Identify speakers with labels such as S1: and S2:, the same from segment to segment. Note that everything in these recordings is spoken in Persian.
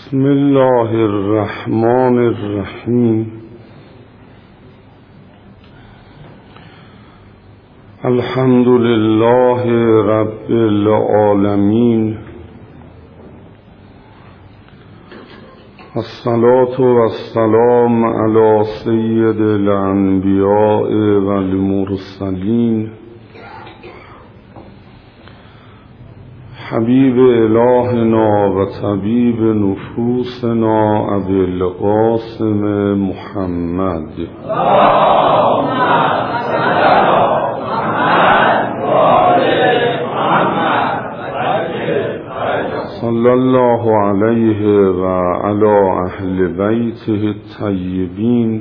S1: بسم الله الرحمن الرحیم. الحمد لله رب العالمین، الصلاة والسلام علی سید الانبیاء والمرسلین، حبیب الهنا و طبیب نفوسنا ابی القاسم محمد صلی الله علیه و علی اهل بیته الطیبین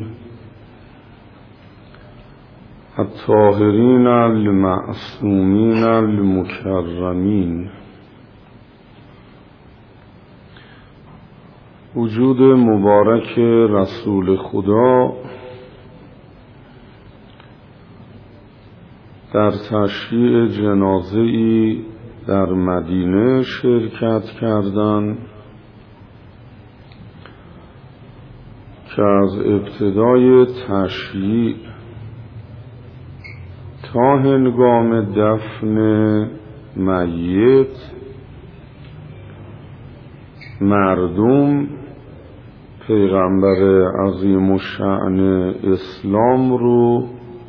S1: الطاهرین المعصومین المکرمین. وجود مبارک رسول خدا در تشییع جنازه‌ای در مدینه شرکت کردند که از ابتدای تشییع تا هنگام دفن میت مردم پیغمبر عظیم الشأن اسلام رو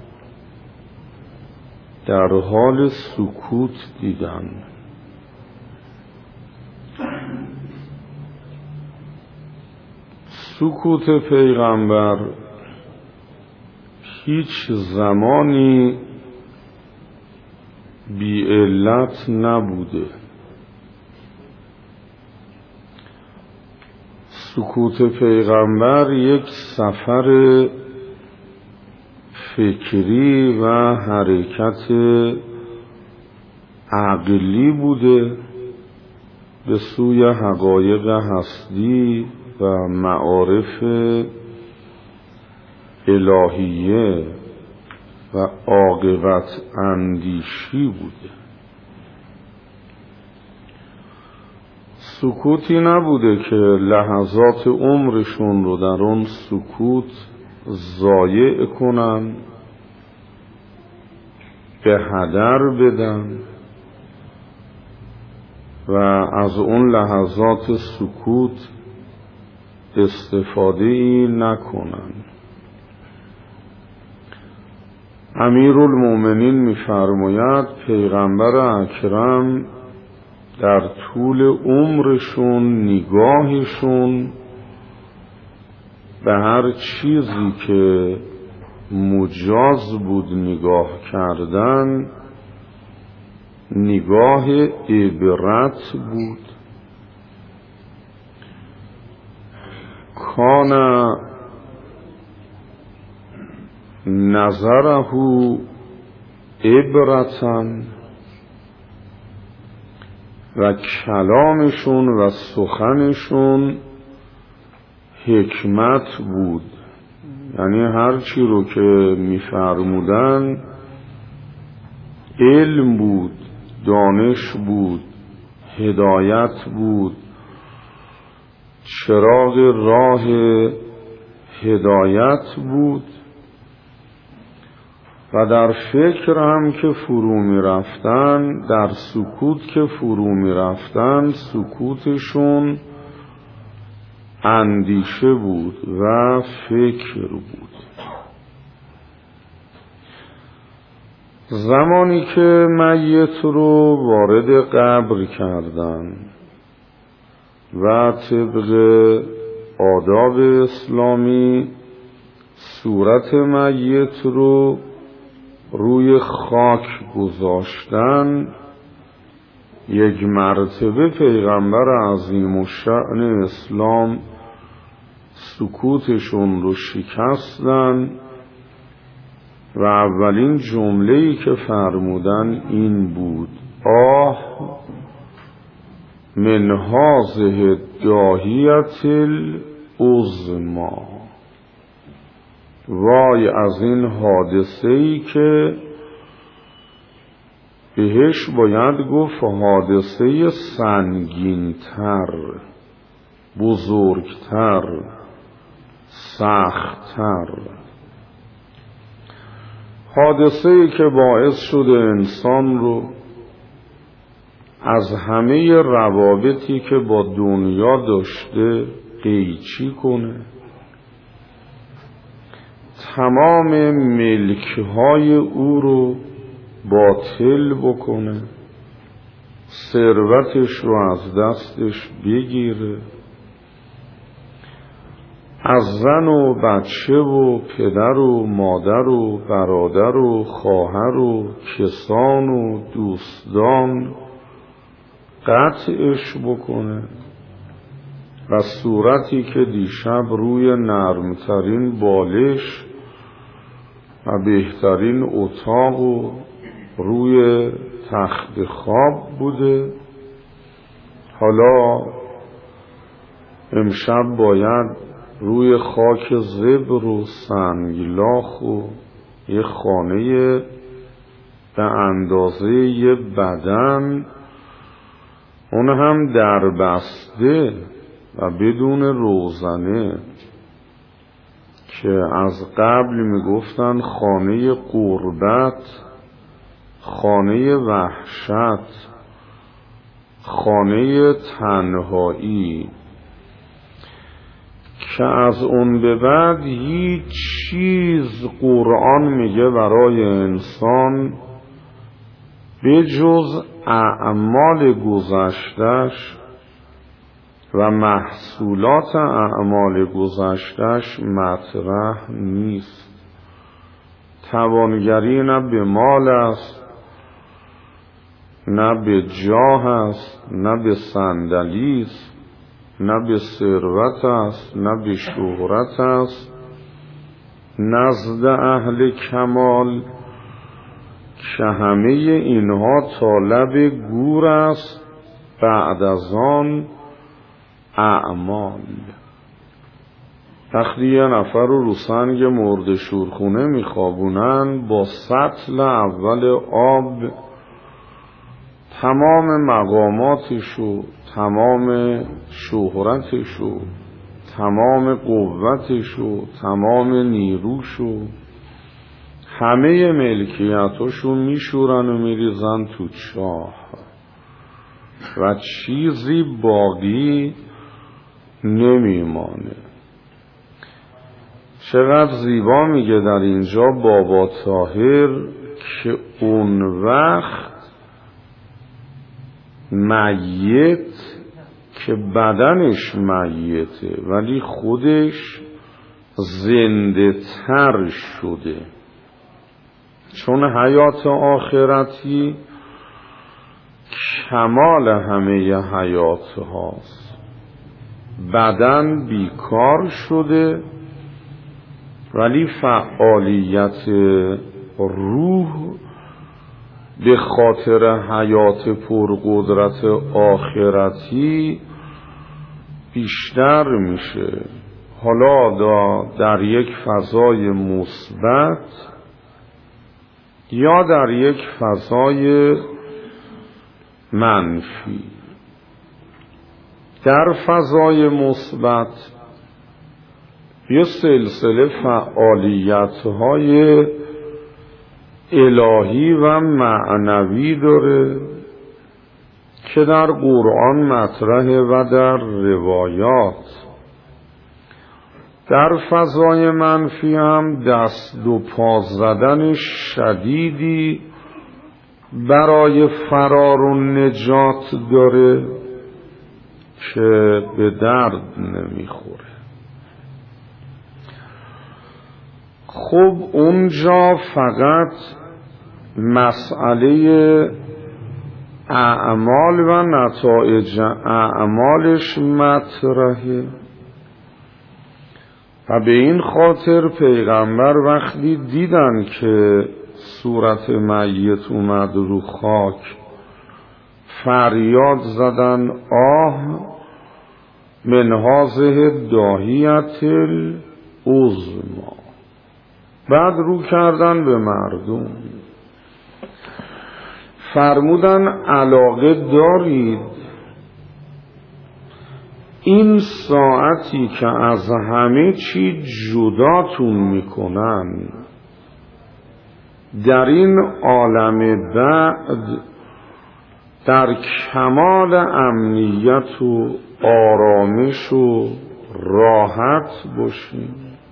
S1: در حال سکوت دیدن. سکوت پیغمبر هیچ زمانی بی علت نبوده. سکوت پیغمبر یک سفر فکری و حرکت عقلی بوده به سوی حقایق هستی و معارف الهیه و عاقبت اندیشی بوده. سکوتی نبوده که لحظات عمرشون رو در اون سکوت ضایع کنن، به هدر بدن و از اون لحظات سکوت استفاده ای نکنن. امیرالمومنین می‌فرماید پیغمبر اکرم در طول عمرشون نگاهشون به هر چیزی که مجاز بود نگاه کردن نگاه عبرت بود. کان نظره عبرتن و کلامشون و سخنشون حکمت بود. یعنی هر چی رو که می‌فرمودن علم بود، دانش بود، هدایت بود، چراغ راه هدایت بود. و در فکر هم که فرو می رفتن، در سکوت که فرو می رفتن، سکوتشون اندیشه بود و فکر بود. زمانی که میت رو وارد قبر کردن و طبق آداب اسلامی صورت میت رو روی خاک گذاشتن، یک مرتبه پیغمبر عظیم الشأن اسلام سکوتشون رو شکستن و اولین جمله‌ای که فرمودن این بود: آه من هذه الداهیة العظمی. وای از این حادثه‌ای که بهش باید گفت حادثه سنگین‌تر. بزرگتر، سختتر. حادثه‌ای که باعث شده انسان رو از همه روابطی که با دنیا داشته قیچی کنه، تمام ملک‌های او رو باطل بکنه، ثروتش رو از دستش بگیره، از زن و بچه و پدر و مادر و برادر و خواهر و کسان و دوستان قطعش بکنه و صورتی که دیشب روی نرمترین بالش و بهترین اتاق و روی تخت خواب بوده، حالا امشب باید روی خاک زبر و سنگلاخ و یه خانه به اندازه یه بدن، اون هم در بسته و بدون روزنه، که از قبل میگفتن خانه غربت، خانه وحشت، خانه تنهایی، که از اون به بعد هیچ چیز قرآن میگه برای انسان به جز اعمال گذشتش و محصولات اعمال گذشتش مطرح نیست. توانگری نه به مال است، نه به جاه است، نه به صندلی است، نه به ثروت است، نه به شهرت است. نزد اهل کمال که همه اینها طالب گور است، بعد از آن اعمال. وقتی یه نفر رو سنگ مرد شورخونه میخوابونن، با سطل اول آب تمام مقاماتشو، تمام شهرتشو، تمام قوتشو، تمام نیروشو، همه ملکیتاشو میشورن و میریزن تو چاه و چیزی باقی نمیمانه. چقدر زیبا میگه در اینجا بابا طاهر که اون وقت میت که بدنش میته ولی خودش زنده تر شده، چون حیات آخرتی کمال همه حیات هاست. بدن بیکار شده ولی فعالیت روح به خاطر حیات پرقدرت آخرتی بیشتر میشه. حالا در یک فضای مثبت یا در یک فضای منفی. در فضای مثبت یه سلسله فعالیت‌های الهی و معنوی داره که در قرآن مطرحه و در روایات. در فضای منفی هم دست و پا زدن شدیدی برای فرار و نجات داره که به درد نمیخوره. خب اونجا فقط مسئله اعمال و نتایج اعمالش مطرحه و به این خاطر پیغمبر وقتی دیدن که صورت میت اومد رو خاک فریاد زدن آه من هذه داهیة العظمی، بعد رو کردن به مردم فرمودن علاقه دارید این ساعتی که از همه چی جداتون میکنن، در این عالم بعد در کمال امنیت و آرامش و راحت باشین.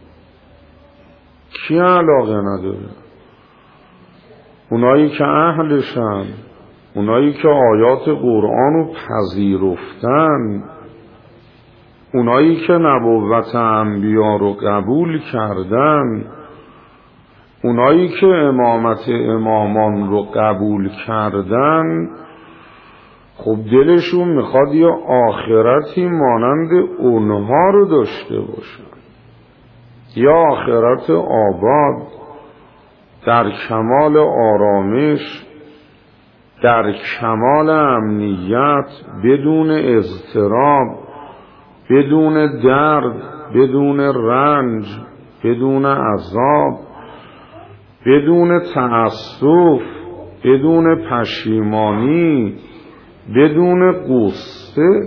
S1: کی علاقه نداره؟ اونایی که اهلشن، اونایی که آیات قرآن رو پذیرفتن، اونایی که نبوت انبیا رو قبول کردن، اونایی که امامت امامان رو قبول کردن، خب دلشون میخواد یه آخرتی مانند اونها رو داشته باشن، یا آخرت آباد در کمال آرامش، در کمال امنیت، بدون اضطراب، بدون درد، بدون رنج، بدون عذاب، بدون تأسف، بدون پشیمانی، بدون غصه.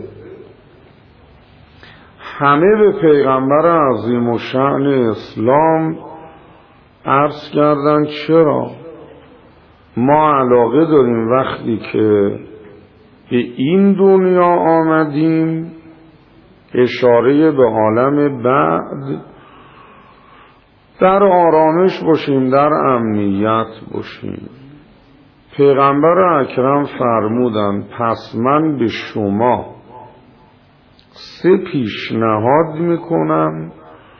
S1: همه به پیغمبر عظیم الشأن اسلام عرض کردن چرا ما علاقه داریم وقتی که به این دنیا آمدیم، اشاره به عالم بعد، در آرامش باشیم، در امنیت باشیم. پیغمبر اکرم فرمودن پس من به شما 3 پیشنهاد میکنم،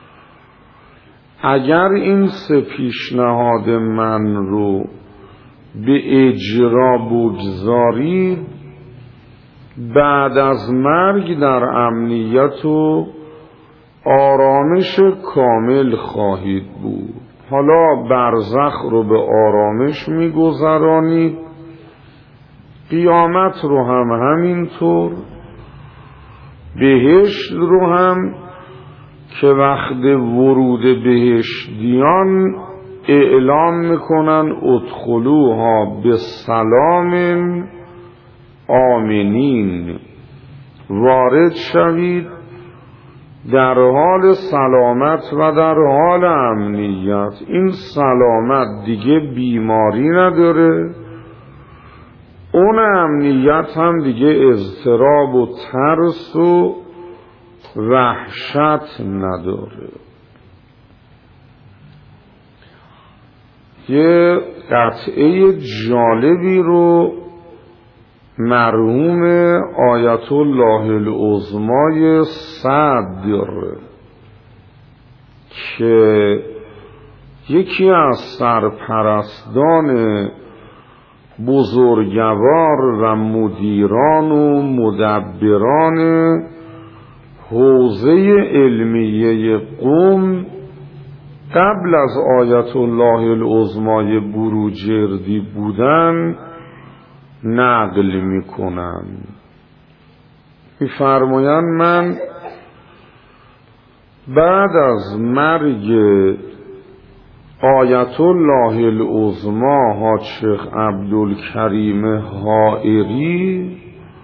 S1: اگر این 3 پیشنهاد من رو به اجرا بگذارید، بعد از مرگ در امنیت و آرامش کامل خواهید بود. حالا برزخ رو به آرامش میگذرانید، قیامت رو هم همینطور، بهشت رو هم که وقت ورود بهشتیان اعلام میکنن ادخلوها بسلام آمنین، وارد شوید در حال سلامت و در حال امنیت. این سلامت دیگه بیماری نداره، اون امنیت هم دیگه اضطراب و ترس و وحشت نداره. یه قطعه جالبی رو مرحوم آیت الله العظمای صدر که یکی از سرپرستان بزرگوار و مدیران و مدبران حوزه علمیه قم قبل از آیت الله العظمای بروجردی بودن نقل میکنن. میفرمایند من بعد از مرگ آیت الله العظما حاج شیخ عبدالکریم حائری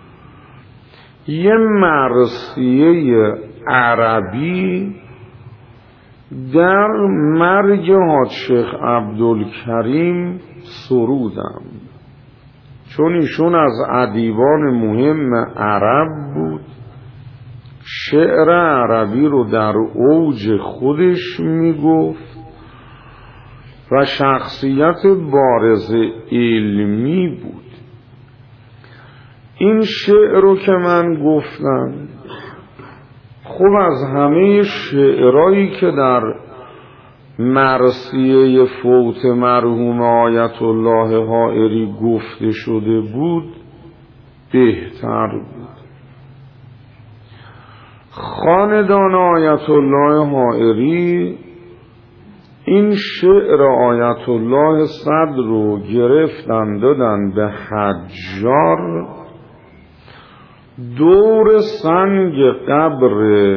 S1: یه مرثیه عربی در مرگ حاج شیخ عبدالکریم سرودم، چون ایشون از ادیبان مهم عرب بود، شعر عربی رو در اوج خودش میگفت و شخصیت بارز علمی بود. این شعر رو که من گفتم خب از همه شعرهایی که در مرثیه فوت مرحوم آیت الله حائری گفته شده بود بهتر بود. خاندان آیت الله حائری این شعر آیت الله صدر رو گرفتن دادن به حجار، دور سنگ قبر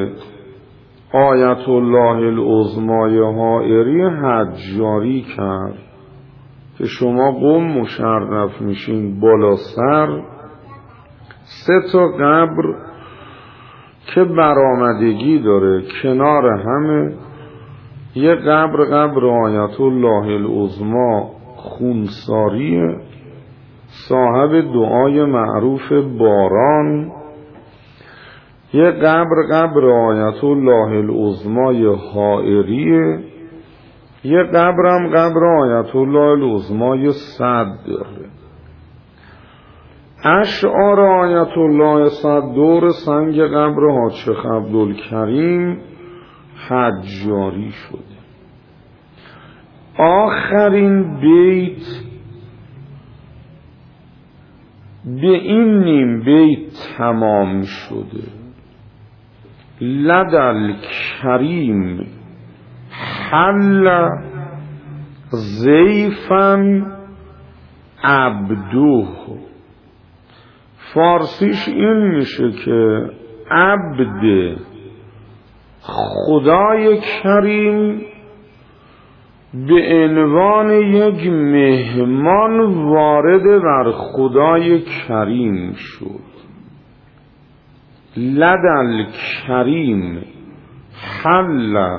S1: آیت الله العظمای حائری حجاری کرد که شما قم مشرف میشین بالا سر 3 تا قبر که برآمدگی داره کنار همه. یه قبر آیت الله العظمی خونساریه، صاحب دعای معروف باران. یه قبر آیت الله العظمی حائریه. یه قبرم قبر آیت الله العظمی صد داره. اشعار آیت الله صد دور سنگ قبر حاج شیخ عبدالکریم حجاری شده. آخرین بیت به این نیم بیت تمام شده: لدل کریم حل ضیفا عبده. فارسیش این میشه که عبد خدای کریم به عنوان یک مهمان وارد بر خدای کریم شد. لدل کریم حل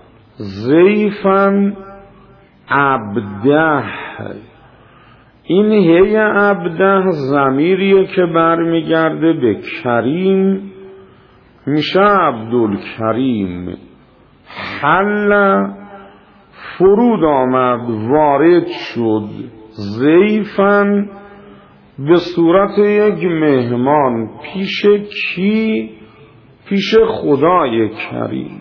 S1: ضیفا عبده. این هی عبده ضمیریه که برمیگرده به کریم، میشه عبدالکریم. حل فرود آمد، وارد شد، ضیفاً به صورت یک مهمان. پیش کی؟ پیش خدای کریم.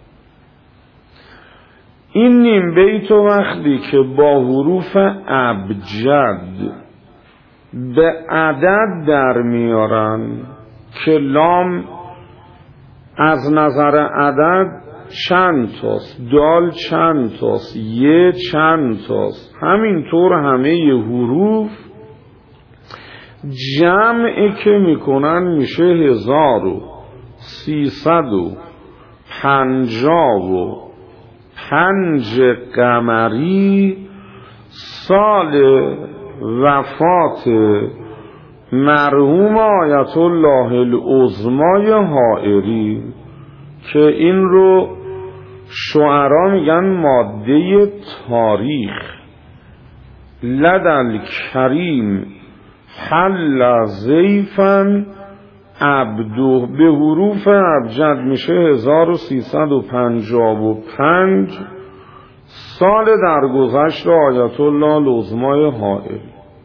S1: این نیم بیت وقتی که با حروف ابجد به عدد در میارن که لام از نظر عدد چند تاست، دال چند تاست، یه چند تاست، همینطور همه حروف جمعی که میکنن میشه 1355 قمری، سال وفات مرحوم آیت الله العظمی حائری که این رو شعرا میگن ماده تاریخ. لدل کریم حل ضیفا عبده به حروف ابجد میشه 1355 سال درگذشت آیت الله العظمی حائری.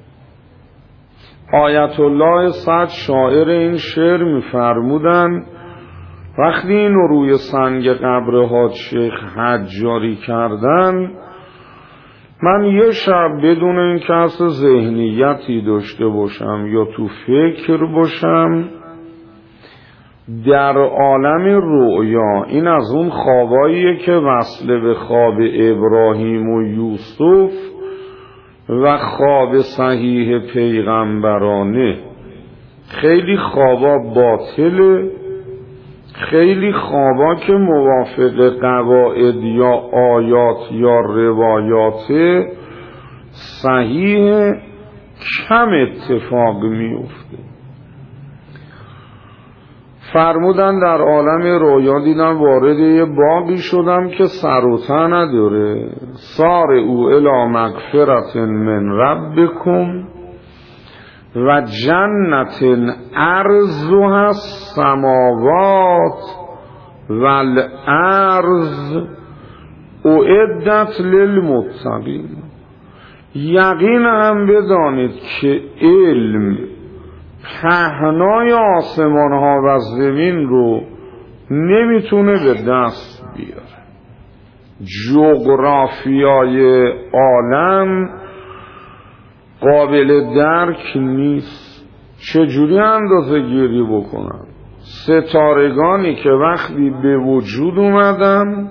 S1: آیت الله صد شاعر این شعر میفرمودن وقتی اینو روی سنگ قبر حاج شیخ حجاری کردن، من یه شب بدون این که اصلا ذهنیتی داشته باشم یا تو فکر باشم، در عالم رؤیا، این از اون خواباییه که وصله به خواب ابراهیم و یوسف و خواب صحیح پیغمبرانه، خیلی خوابا باطله، خیلی خوابا که موافق قواعد یا آیات یا روایات صحیح کم اتفاق میفته. فرمودن در عالم رویا دیدم وارد یه باغی شدم که سر و ته نداره. سار او الی مغفرت من ربکم و جنت عرضها السماوات والارض اعدت للمتقین. یقین هم بدانید که علم پهنای آسمان ها و زمین رو نمیتونه به دست بیاره. جغرافیای عالم قابل درک نیست. چجوری اندازه گیری بکنن؟ ستارگانی که وقتی به وجود اومدن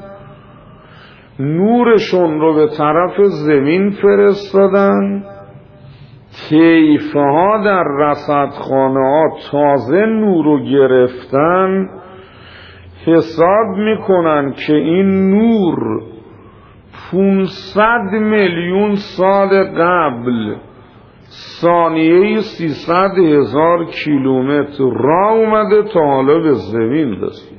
S1: نورشون رو به طرف زمین فرستادن، طیفه ها در رصدخانه ها تازه نور رو گرفتن، حساب میکنن که این نور 500 میلیون سال قبل ثانیه‌ای 300,000 کیلومتر راه اومده تا حالا به زمین رسید.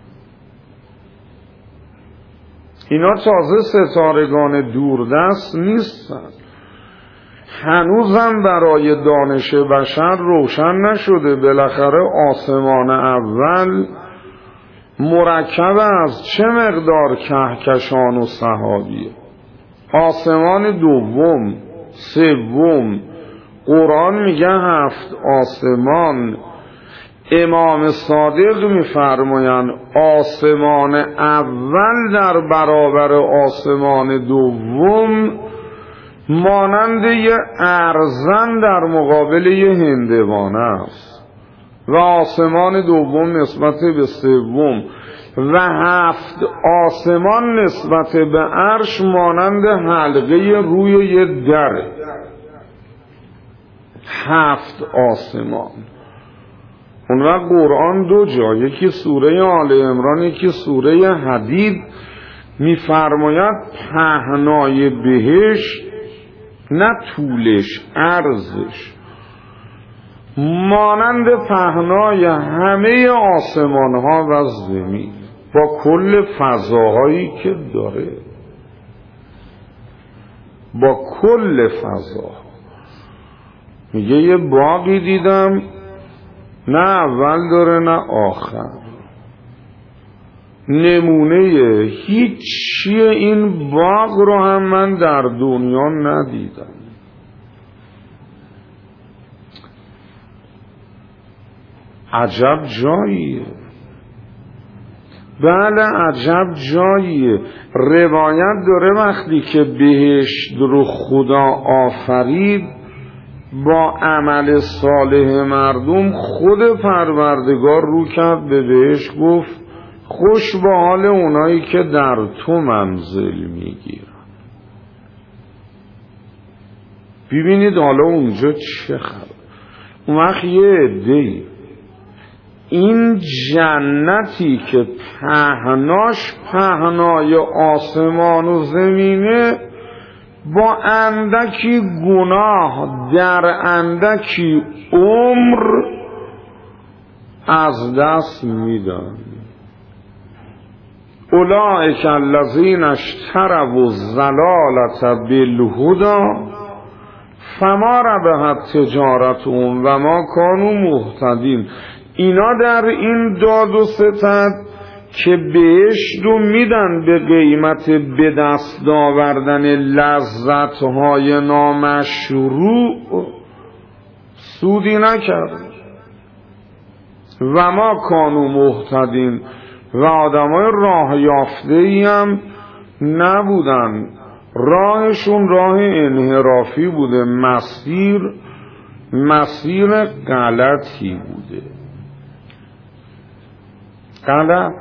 S1: اینا تازه ستارگان دوردست نیستن، هنوزم برای دانش بشر روشن نشده بالاخره آسمان اول مرکب از چه مقدار کهکشان و سحابیه، آسمان دوم، سوم، قرآن میگه 7 آسمان. امام صادق میفرمایند آسمان اول در برابر آسمان دوم مانند یه ارزن در مقابل یه هندوانه است و آسمان دوم نسبت به سوم و 7 آسمان نسبت به عرش مانند حلقه روی یه دره. 7 آسمان. اون وقت قرآن 2 جا، یکی سوره آل عمران یکی سوره حدید، میفرماید پهنای بهشت، نه طولش، عرضش مانند پهنای همه آسمان ها و زمین با کل فضاهایی که داره، با کل فضاها. میگه یه باغی دیدم نه اول داره نه آخر، نمونه هیچ چیه این باغ رو هم من در دنیا ندیدم. عجب جاییه، بله عجب جاییه. روایت داره وقتی که بهشت رو خدا آفرید با عمل صالح مردم، خود پروردگار رو کرد به بهشت، گفت خوش به حال اونایی که در تو منزل میگیرن. ببینید حالا اونجا چه خبر. اون وقت یه عده‌ای این جنتی که پهناش پهنای آسمان و زمینه با اندکی گناه در اندکی عمر از دست میدن. اولئک الذین اشتروا الضلالة بالهدی فما ربحت تجارتهم و ما کانوا مهتدین. اینا در این داد و ستد که بهشت رو میدن به قیمت به دست آوردن لذت‌های نامشروع، سودی نکرد و ما کانوا مهتدین و آدمای راه یافته‌ای هم نبودن، راهشون راه انحرافی بوده، مسیر غلطی بوده، غلط.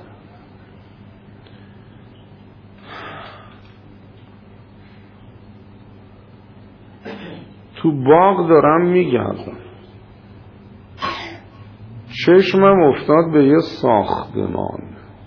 S1: تو باغ دارم میگردم، چشمم افتاد به یه ساختمان.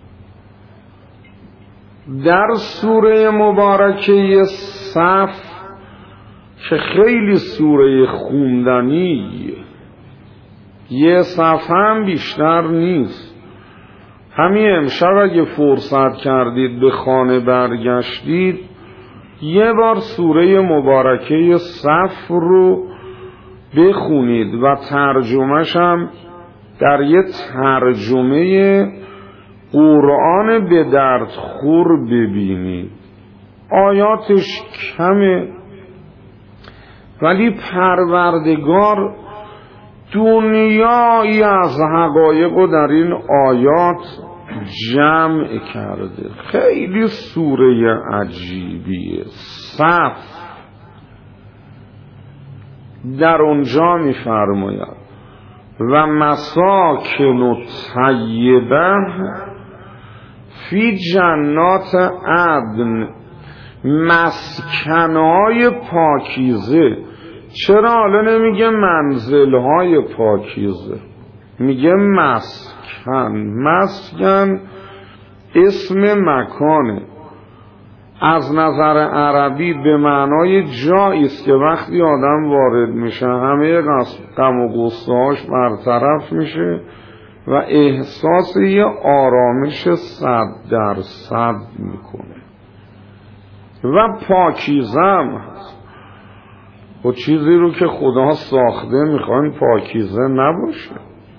S1: در سوره مبارکه صف که خیلی سوره خوندنیه، یه صفحه هم بیشتر نیست. همین امشب اگه فرصت کردید به خانه برگشتید یه بار سوره مبارکه صف رو بخونید و ترجمه‌ش هم در یه ترجمه قرآن به درد خور ببینید. آیاتش کمه ولی پروردگار دنیایی از حقایق رو در این آیات جمع کرده. خیلی سوره عجیبیه. صف در اونجا می‌فرماید و مساکن طیبه فی جنات عدن، مسکنهای پاکیزه. چرا حالا نمیگه منزلهای پاکیزه، میگه مسکن. مسکن اسم مکانه. از نظر عربی به معنای جایی است که وقتی آدم وارد میشه همه غم و غصه‌هاش برطرف میشه و احساس یه آرامش 100% میکنه و پاکیزه هست. و چیزی رو که خدا ساخته میخواین پاکیزه نباشه.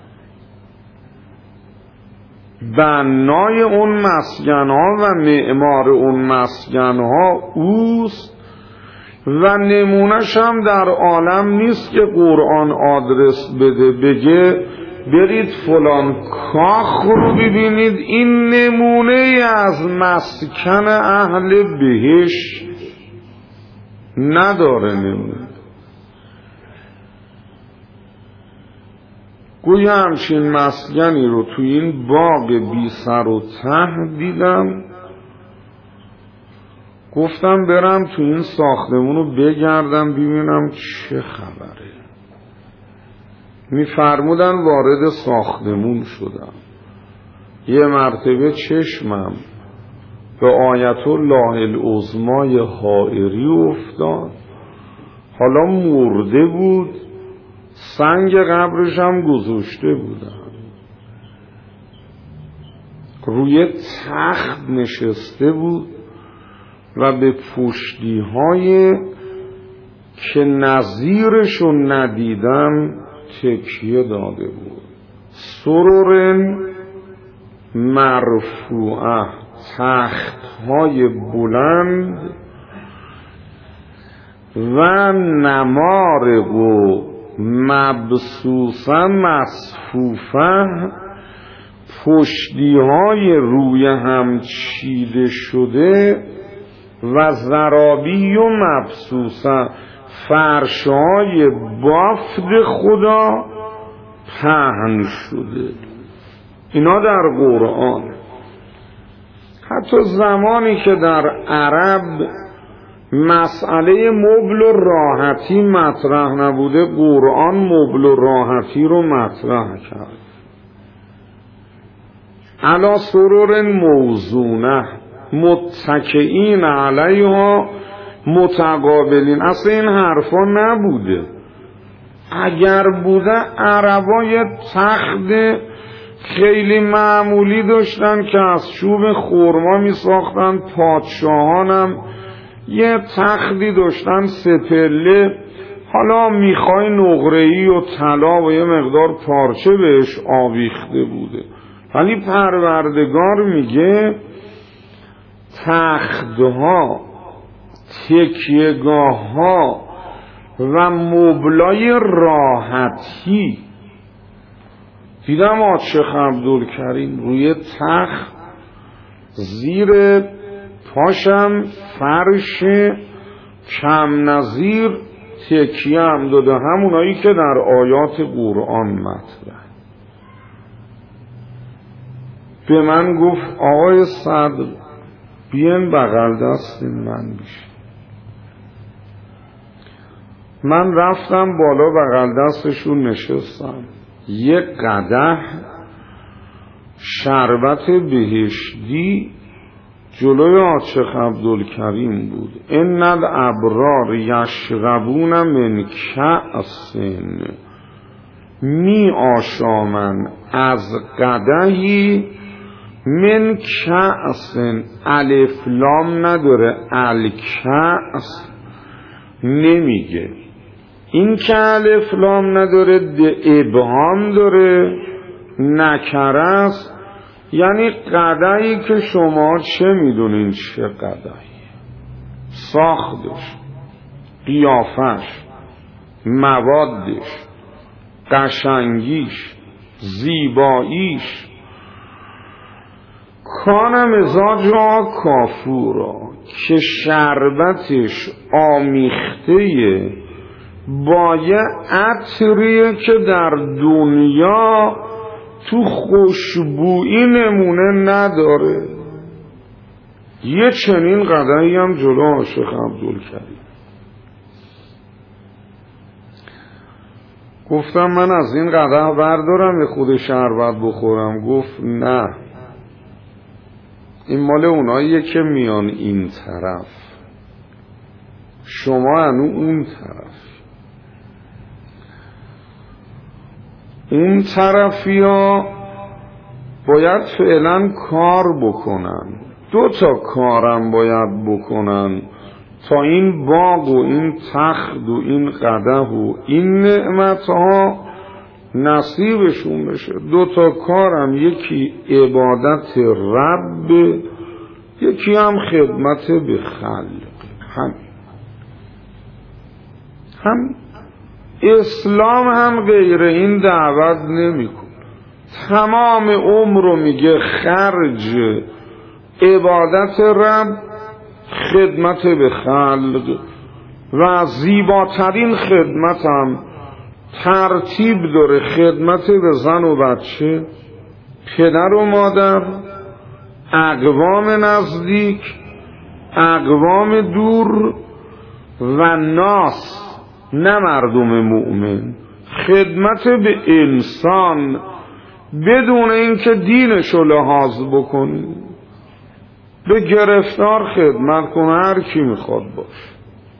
S1: بنای اون مسکن‌ها و معمار اون مسکن‌ها اوست و نمونه‌ش هم در عالم نیست که قرآن آدرس بده بگه برید فلان کاخ رو ببینید این نمونه از مسکن اهل بهشت نداره. نمونه گویی همچین مسکنی رو توی این باغ بی سر و ته دیدم. گفتم برم توی این ساختمون رو بگردم ببینم چه خبره. میفرمودن وارد ساختمون شدم. یه مرتبه چشمم به آیت الله العظمای حائری افتاد. حالا مرده بود، سنگ قبرش هم گذاشته بودن. روی تخت نشسته بود و به پشتی‌های که نظیرشو ندیدم تکیه داده بود. سرور مرفوعه، تخت‌های بلند و نمارق و مبسوسه مصفوفه، پشتی‌های روی هم چیده شده و زرابی و مبسوسه، فرش‌های بافت خدا پهن شده. اینا در قرآن. حتی زمانی که در عرب مسئله مبل و راحتی مطرح نبوده قرآن مبل و راحتی رو مطرح کرد. علی سرور موضونه متکئین علیها متقابلین. اصلا این حرفا نبوده. اگر بوده عربا یه تخت خیلی معمولی داشتن که از چوب خرما می ساختن. پادشاهانم یه تختی داشتن سپله، حالا میخوای نقره‌ای و طلا و یه مقدار پارچه بهش آویخته بوده. ولی پروردگار میگه تختها، تکیهگاه‌ها و مبلای راحتی. دیدم شیخ عبدالکریم روی تخت، زیر پاشم فرش کم نظیر تکیه هم داده، همونایی که در آیات قرآن مطرح. به من گفت آقای صدر بیان بغل دست من بشه. من رفتم بالا بغل دستشون نشستم. یک قدح شربت بهشتی جلوی شیخ عبدالکریم بود. ان الابرار یشربون من کأس، می آشامن از قدحی من کأس، الف لام نداره، الکأس نمیگه. این که الف لام نداره ابهام داره، نکره است. یعنی قدحی که شما چه میدونین چه قدحی، ساختش، قیافش، موادش، قشنگیش، زیباییش. کان مزاجها کافورا، که شربتش آمیخته با یه عطریه که در دنیا تو خوشبویی نمونه نداره. یه چنین قدحی هم جلو شیخ عبدالکریم. گفتم من از این قدح بردارم یه خود شربت بخورم. گفت نه، این مال اوناییه که میان این طرف، شما هنو اون طرف. اون طرفی ها باید فعلا کار بکنن، 2 تا کارم باید بکنن تا این باغ و این تخت و این قدح و این نعمت ها نصیبشون بشه. 2 تا کارم، یکی عبادت رب، یکی هم خدمت به خلق. هم اسلام هم غیر این دعوت نمیکن. تمام عمر رو میگه خرج عبادت رب، خدمت به خلق، و زیباترین خدمت هم ترتیب داره، خدمت به زن و بچه، پدر و مادر، اقوام نزدیک، اقوام دور و ناس، نه مردم مؤمن. خدمت به انسان بدون اینکه دینشو لحاظ بکنی. به گرفتار خدمت کنه، هر کی میخواد باشه.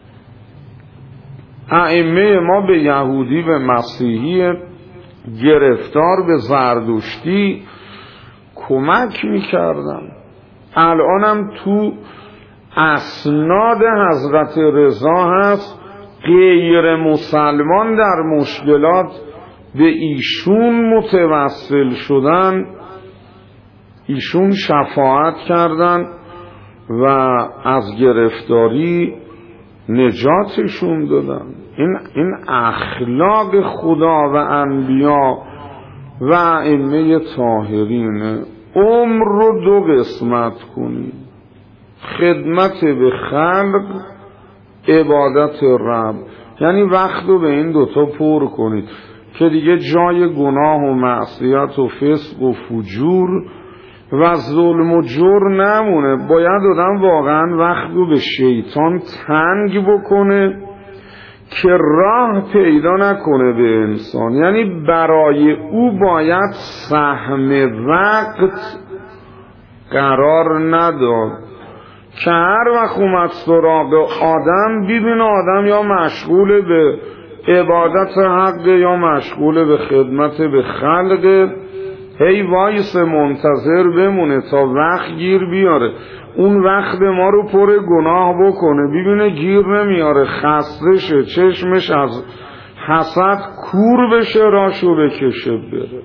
S1: ائمه ما به یهودی، به مسیحی گرفتار، به زردشتی کمک میکردن. الانم تو اسناد حضرت رضا هست غیر مسلمان در مشکلات به ایشون متوسل شدن، ایشون شفاعت کردن و از گرفتاری نجاتشون دادن. این اخلاق خدا و انبیا و ائمه طاهرین. عمر رو 2 قسمت کنید، خدمت به خلق، عبادت رب. یعنی وقت رو به این 2 تا پر کنید که دیگه جای گناه و معصیت و فسق و فجور و ظلم و جور نمونه. باید آدم واقعا وقت رو به شیطان تنگ بکنه که راه پیدا نکنه به انسان. یعنی برای او باید سهم وقت قرار نداد که هر وقت اومد سراغ آدم ببینه آدم یا مشغول به عبادت حق یا مشغول به خدمت به خلق، هی وایس منتظر بمونه تا وقت گیر بیاره. اون وقت ما رو پر گناه بکنه، ببینه گیر نمیاره، خسته شه، چشمش از حسد کور بشه، راشو بکشه بره.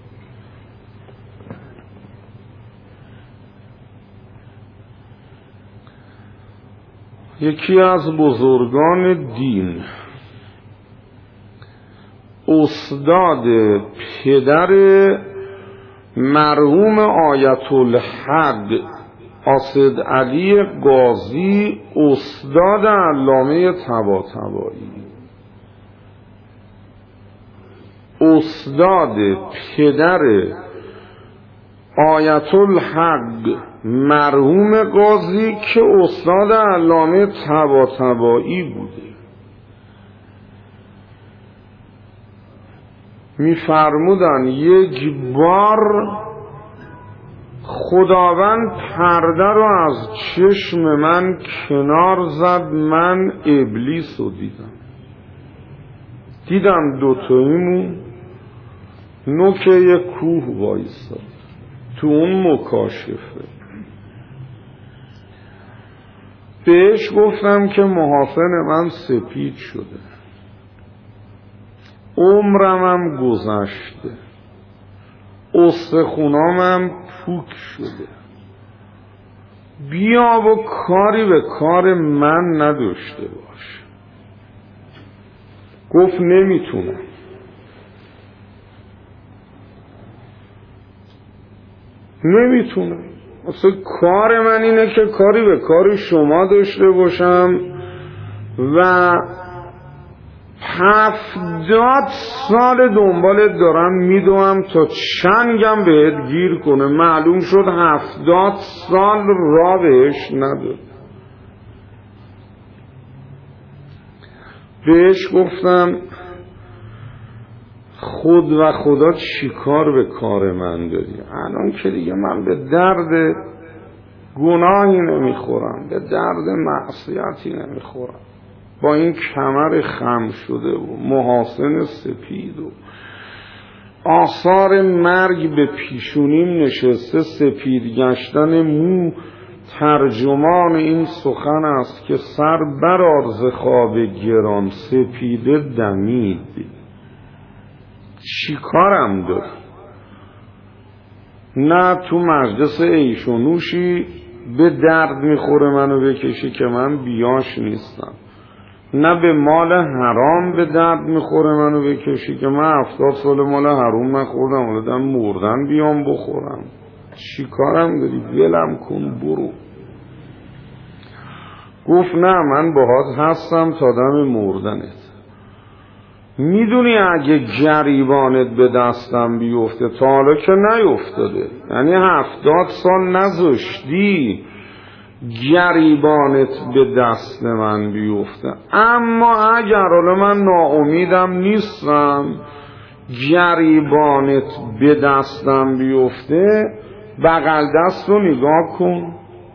S1: یکی از بزرگان دین، استاد پدر مرحوم آیت الحق اسد علی قاضی، استاد علامه طباطبایی، استاد پدر آیت الحق مرحوم قاضی که استاد علامه طباطبایی بوده، میفرمودن یک بار خداوند پرده رو از چشم من کنار زد، من ابلیس رو دیدم 2 تاییمون نوک یک کوه وایساد تو اون مکاشفه. بهش گفتم که محاسن من سپید شده، عمرمم گذشته، استخونامم پوک شده، بیا و کاری به کار من نداشته باش. گفت نمیتونم. اصلا کار من اینه که کاری به کار شما داشته باشم و 70 سال دنبالت دارم میدوم تا چنگم بهت گیر کنه. معلوم شد 70 سال راه بهش نداد. بهش گفتم خود و خدا چی کار به کار من داری؟ الان که دیگه من به درد گناهی نمیخورم، به درد معصیتی نمیخورم. با این کمر خم شده و محاسن سپید و آثار مرگ به پیشونیم نشسته، سپید گشتن مو ترجمان این سخن است که سر برآر ز خواب گران، سپیده دمید. چی کارم داری؟ نه تو مجلس عیش و نوشی به درد میخوره منو بکشی که من بیاش نیستم، نه به مال حرام به درد میخوره منو بکشی که من 70 سال مال حرام نخوردم، حالا دارم مردن بیام بخورم. چی کارم داری؟ ولم کن برو. گفت نه من باهات هستم تا دم مردنت. میدونی اگه گریبانت به دستم بیفته، تا حالا که نیفتاده، یعنی 70 سال نذاشتی گریبانت به دست من بیفته، اما اگر حالا من ناامیدم نیستم گریبانت به دستم بیفته، بغل دست رو نگاه کن.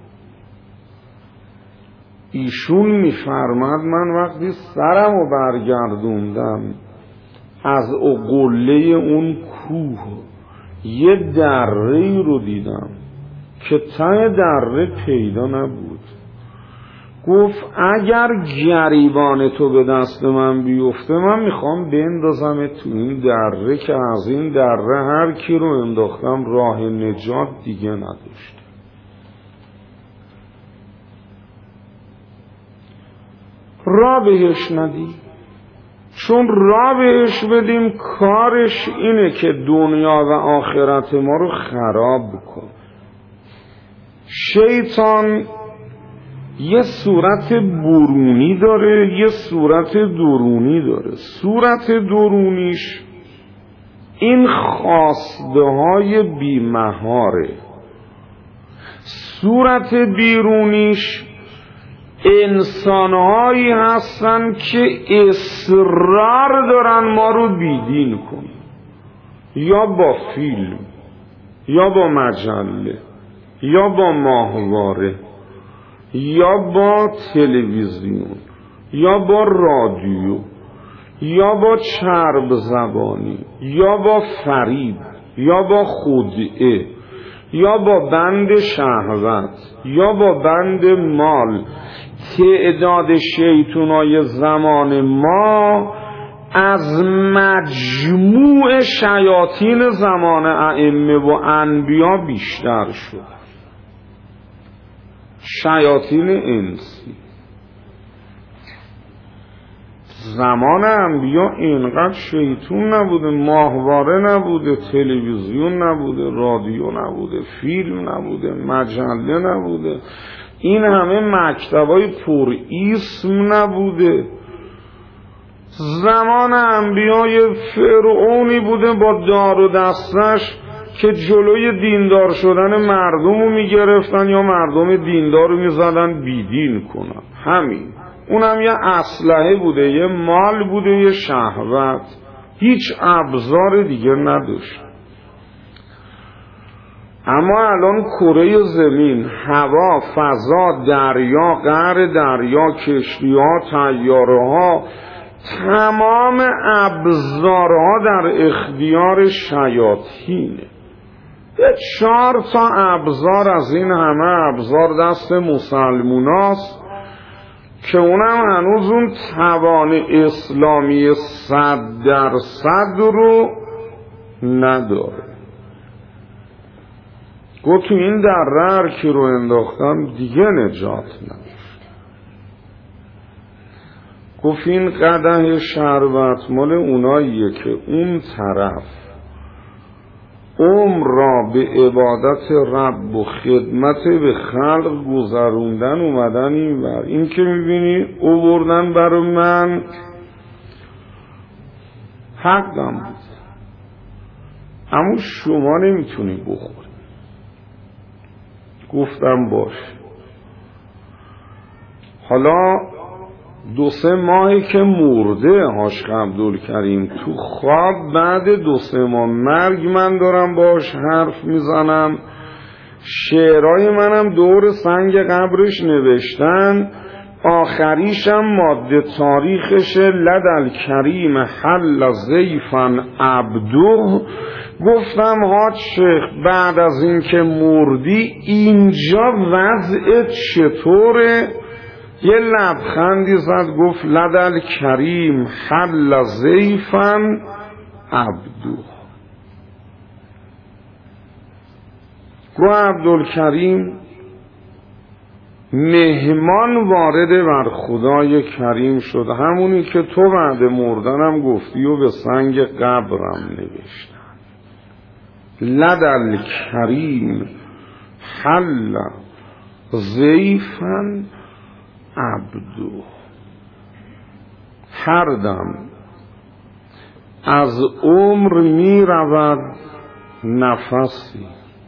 S1: ایشون میفرماد من وقتی سرم رو برگردوندم از قله اون کوه یه دره رو دیدم که ته دره پیدا نبود. گفت اگر گریبان تو به دست من بیفته من میخوام بندازم تو این دره که از این دره هر کی رو انداختم راه نجات دیگه نداشت. راه بهش ندی، چون راه بهش بدیم کارش اینه که دنیا و آخرت ما رو خراب بکن. شیطان یه صورت برونی داره، یه صورت درونی داره. صورت درونیش این خواسته های بی‌مهاره، صورت بیرونیش انسانهایی هستن که اصرار دارن ما رو بیدین کنن، یا با فیلم، یا با مجله، یا با ماهواره، یا با تلویزیون، یا با رادیو، یا با چرب زبانی، یا با فریب، یا با خدعه، یا با بند شهوت، یا با بند مال. تعداد شیطونای زمان ما از مجموع شیاطین زمان ائمه و انبیا بیشتر شد. شیاطین انسی زمان انبیا اینقدر شیطون نبوده، ماهواره نبوده، تلویزیون نبوده، رادیو نبوده، فیلم نبوده، مجله نبوده، این همه مکتبای پر اسم نبوده. زمان انبیای فرعونی بوده با دار و دستش که جلوی دیندار شدن مردم رو میگرفتن یا مردم دیندار رو میزدن بیدین کنن. همین، اونم یه اسلحه بوده، یه مال بوده، یه شهوت، هیچ ابزار دیگه نداشت. اما الان کره زمین، هوا، فضا، دریا، قعر دریا، کشتی‌ها، طیاره‌ها، تمام ابزارها در اختیار شیاطینه. 4 تا ابزار از این همه ابزار دست مسلموناست که اونم هنوز اون توان اسلامی 100% رو نداره. گفت تو این دره هر کی رو انداختم دیگه نجات نداشت. گفت این قدح شربت مال اوناییه که اون طرف عمر را به عبادت رب و خدمت به خلق گذروندن اومدن این ور. این که میبینی اووردن برای من حقم بود، اما شما نمیتونی بخوری. گفتم باش. حالا 2-3 ماهی که مرده حاج عبدالکریم تو خواب، بعد 2-3 ماه مرگ من دارم باش حرف میزنم، شعرهای منم دور سنگ قبرش نوشتن، آخریشم ماده تاریخشه لدل کریم حل زیفن عبدو. گفتم حاج شیخ بعد از این که مردی اینجا وضعت چطوره؟ یه لبخندی زد گفت لدل کریم حل زیفن عبدو. گو عبدالکریم مهمان وارد بر خدای کریم شد، همونی که تو بعد مردنم گفتی و به سنگ قبرم نوشتن. لدل کریم حل ضیفا عبدو. هر دم از عمر می رود نفسی،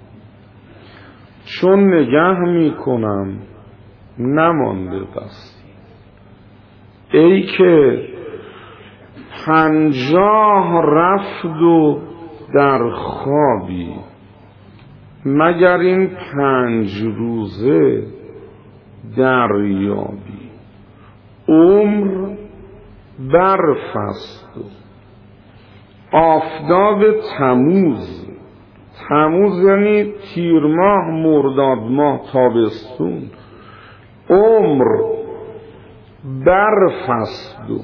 S1: چون نگه می کنم نمانده بسی. ای که 50 رفت و در خوابی، مگر این 5 روزه دریابی. عمر برف است و آفتاب تموز، تموز یعنی تیر ماه، مرداد ماه، تابستون. عمر برف است و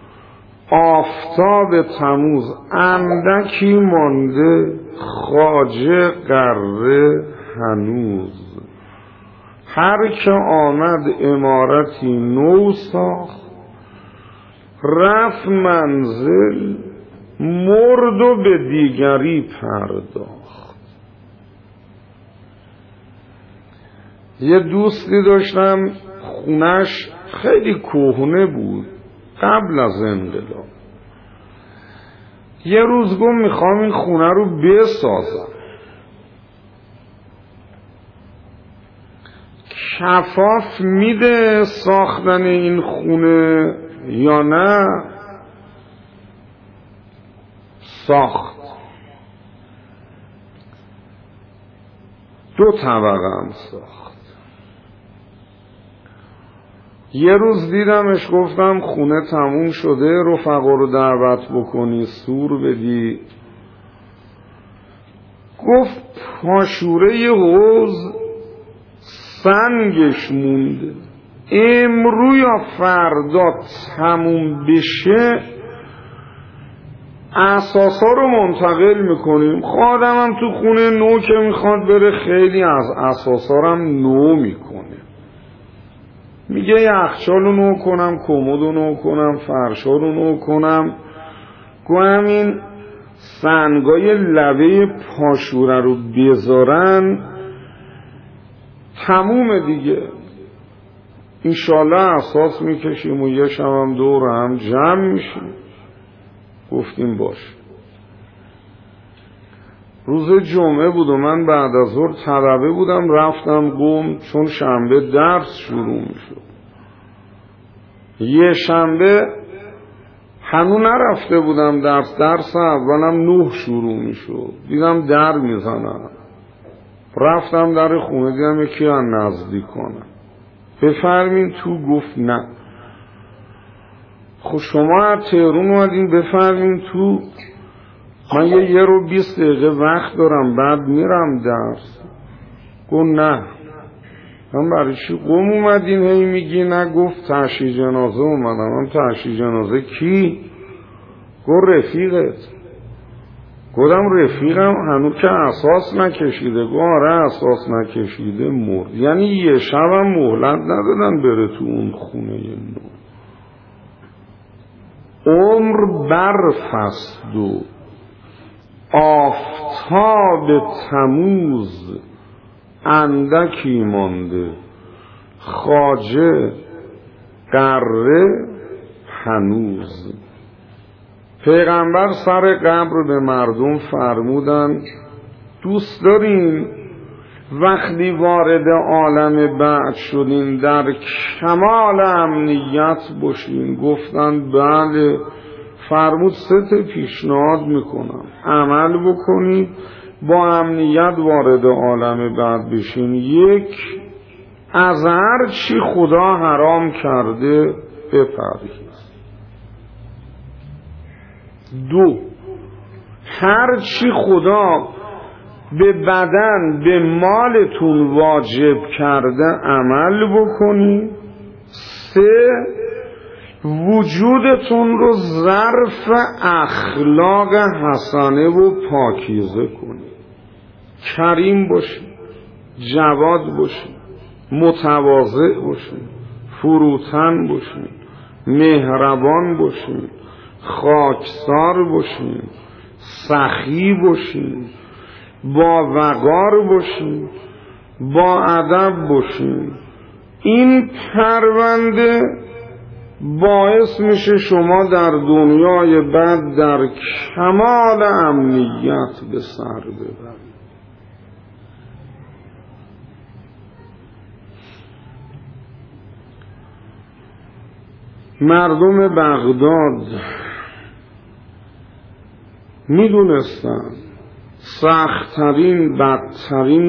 S1: آفتاب تموز، اندکی مانده خواجه غره هنوز. هر که آمد عمارتی نو ساخت، رفت منزل مرد و به دیگری پرداخت. یه دوستی داشتم خونش خیلی کهنه بود قبل از انقلاب. یه روز گفت میخوام این خونه رو بسازم. کفاف میده ساختن این خونه یا نه؟ ساخت. 2 طبقه هم ساخت. یه روز دیدمش، گفتم خونه تموم شده، رفقا رو دعوت بکنی سور بدی. گفت پاشوره حوض سنگش مونده، امرو یا فردا تموم بشه اساسا رو منتقل میکنیم. خادمم تو خونه نو که میخواد بره خیلی از اساسا هم نو میکنه. میگه یخچال رو نو کنم، کمد رو نو کنم، فرشا رو نو کنم. گو همین سنگای لبه پاشوره رو بذارن تموم دیگه. انشالله اساس میکشیم و یه شبم دور هم جمع میشیم. گفتیم باش. روز جمعه بود و من بعد از ظهر طلبه بودم، رفتم قم چون شنبه درس شروع میشد. یه شنبه هنو نرفته بودم درس اولم 9 شروع میشد. دیدم در میزنم، رفتم در خونه دیدم یکی از نزدیکانم. بفرمین تو. گفت نه. خب شما از تهران اومدین، بفرمین تو، من یه رو 20 دقیقه وقت دارم بعد میرم درس. گفت نه. من برای چی قم اومدین هی میگی نه؟ گفت تشییع جنازه اومدم. من تشییع جنازه کی؟ گفت رفیقت. گفتم رفیقم هنوز که اساس نکشیده. گفت آره اساس نکشیده مرد. یعنی یه شبم مهلت ندادن بره تو اون خونه نو. عمر برف است و آفتاب تموز، اندکی مانده خواجه غره هنوز. پیغمبر سر قبر به مردم فرمودن دوست دارین وقتی وارد عالم بعد شدین در کمال امنیت باشین؟ گفتن بله. فرمود 3 پیشنهاد میکنم، عمل بکنید، با امنیت وارد عالم بعد بشین. یک، از هر چی خدا حرام کرده بپرهیز. دو، هر چی خدا به بدن به مالتون واجب کرده عمل بکنی. سه، وجودتون رو ظرف اخلاق حسنه و پاکیزه کنی. کریم باشی، جواد باشی، متواضع باشی، فروتن باشی، مهربان باشی، خاکسار باشی، سخی باشی، با وقار باشی، با ادب باشی. این پرونده باعث میشه شما در دنیای بعد در کمال امنیت به سر ببرید. مردم بغداد میدونستن سخت‌ترین بدترین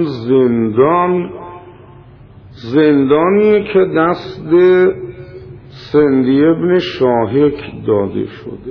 S1: زندانیه که دست سندی ابن شاهک داده شده.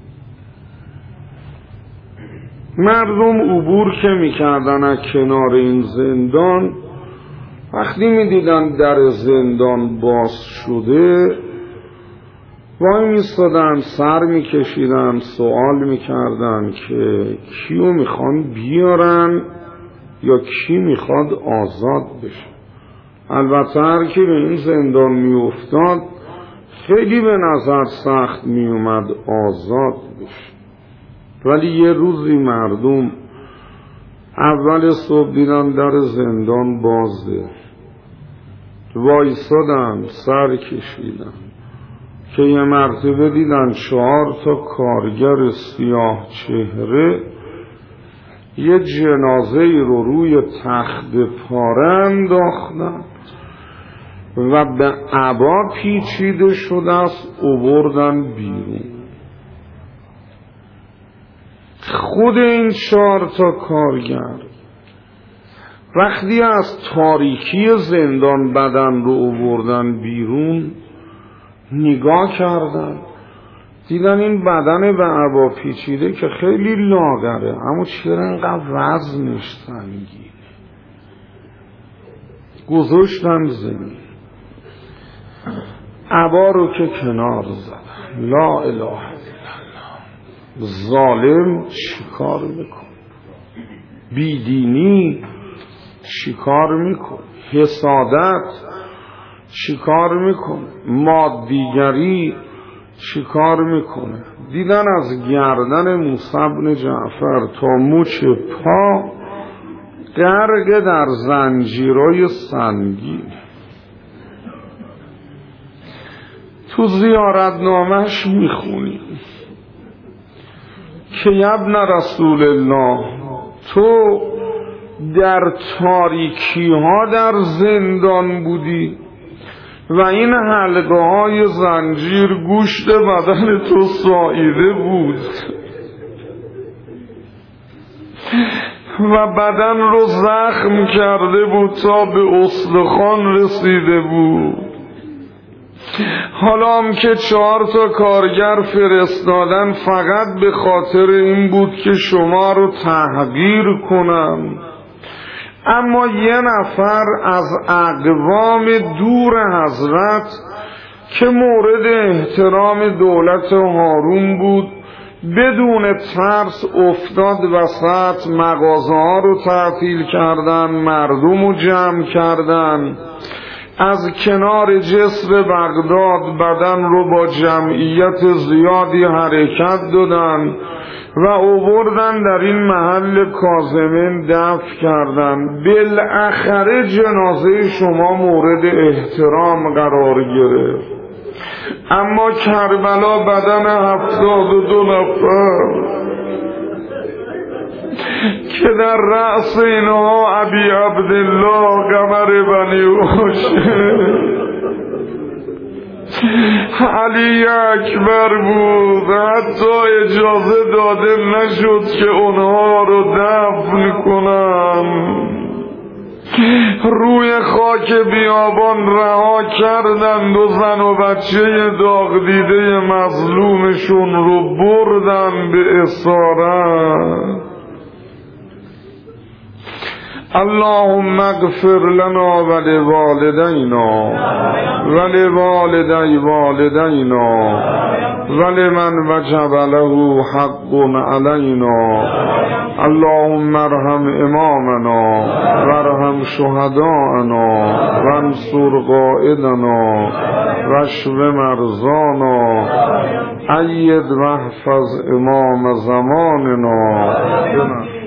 S1: مردم عبور که میکردن از کنار این زندان، وقتی میدیدن در زندان باز شده وای میستادن، سر میکشیدن، سوال میکردن که کیو میخوان بیارن یا کی میخواد آزاد بشه. البته هر کی به این زندان میافتاد خیلی به نظر سخت میومد آزاد بشه. ولی یه روزی مردم اول صبح دیدن در زندان بازه، وایسادن، سر کشیدن که یه مرتبه دیدن 4 کارگر سیاه چهره یه جنازه رو روی تخت پاره انداختن و به عبا پیچیده شده است آوردن بیرون. خود این 4 کارگر وقتی از تاریکی زندان بدن رو آوردن بیرون نگاه کردن، دیدن این بدن به عبا پیچیده که خیلی لاغره، اما چرا اینقدر وزنش سنگینه؟ گذاشتن زمین، عبا رو که کنار زدن. لا اله الا الله. ظالم چیکار میکن؟ بیدینی چیکار میکن؟ حسادت چیکار میکنه؟ مادیگری چیکار میکنه؟ دیدن از گردن موسی بن جعفر تا مچ پا غرق در زنجیرای سنگین. تو زیارتنامش میخونی که ابن رسول الله، تو در تاریکی ها در زندان بودی و این حلقه های زنجیر گوشت بدن تو ساییده بود و بدن رو زخم کرده بود تا به استخوان رسیده بود. حالا هم که 4 کارگر فرستادن فقط به خاطر این بود که شما رو تحقیر کنم، اما یه نفر از اقوام دور حضرت که مورد احترام دولت هارون بود بدون ترس افتاد وسط، مغازه ها رو تعطیل کردن، مردم رو جمع کردن، از کنار جسر بغداد بدن رو با جمعیت زیادی حرکت دادن و آوردن در این محل کاظمین دفن کردن. بالاخره جنازه شما مورد احترام قرار گرفت، اما کربلا بدن 72 نفر که در رأس اینها ابی عبدالله قمر بنی هاشم علی اکبر بود، حتی اجازه داده نشد که اونها رو دفن کنن. روی خاک بیابان رها کردند و زن و بچه داغ دیده مظلومشون رو بردن به اسارت. اللهم اغفر لنا ولوالدینا ولوالدی والدینا ولمن وجب له حق علینا. اللهم ارحم امامنا وارحم شهداءنا وانصر قائدنا واشف مرضانا اید واحفظ امام زماننا.